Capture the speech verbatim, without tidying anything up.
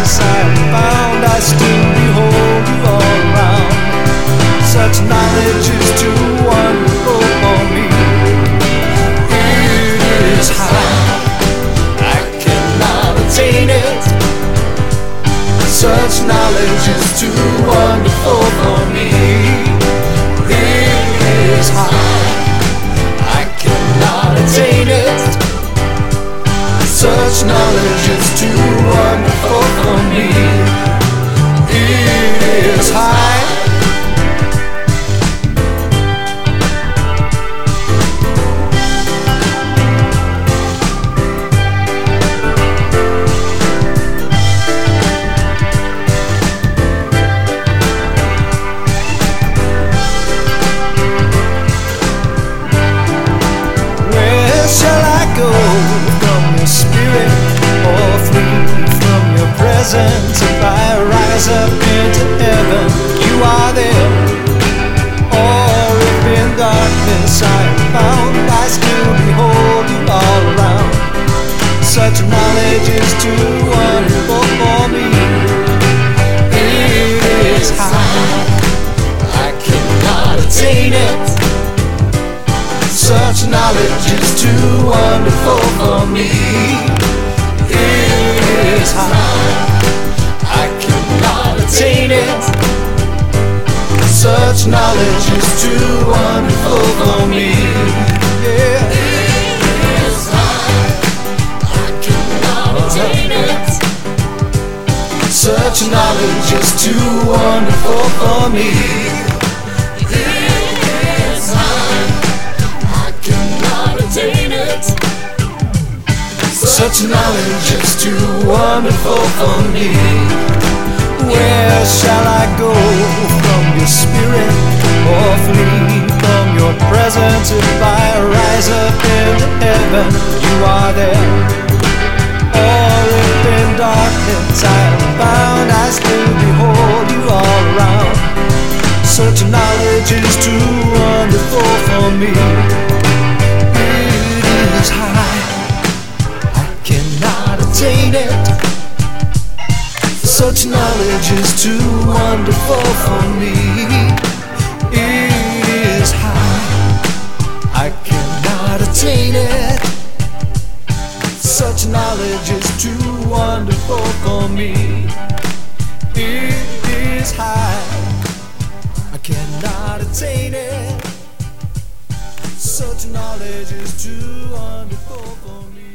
darkness I am bound, I still behold you all around. Such knowledge is too wonderful for me. It is high, I cannot attain it. Such knowledge is too wonderful for me. It is high, I cannot attain it. Such knowledge is too wonderful for me. It is high. Where shall I go from your spirit, or flee from your presence? If I rise up into heaven, you are there. Or if in darkness I am found, I still behold you all around. Such knowledge is too wonderful for me. It is high, I cannot attain it. Such knowledge is too wonderful for me. It is high, I cannot attain it. Such knowledge is too wonderful for me. Yeah. It is high, I cannot attain it. Such knowledge is too wonderful for me. Such knowledge is too wonderful for me. Where shall I go from your spirit, or flee from your presence? If I rise up into heaven, you are there. Or if in darkness I am bound, I still behold you all around. Such knowledge is too wonderful for me. It is high, cannot attain it. Such knowledge is too wonderful for me. It is high, I cannot attain it. Such knowledge is too wonderful for me. It is high, I cannot attain it. Such knowledge is too wonderful for me.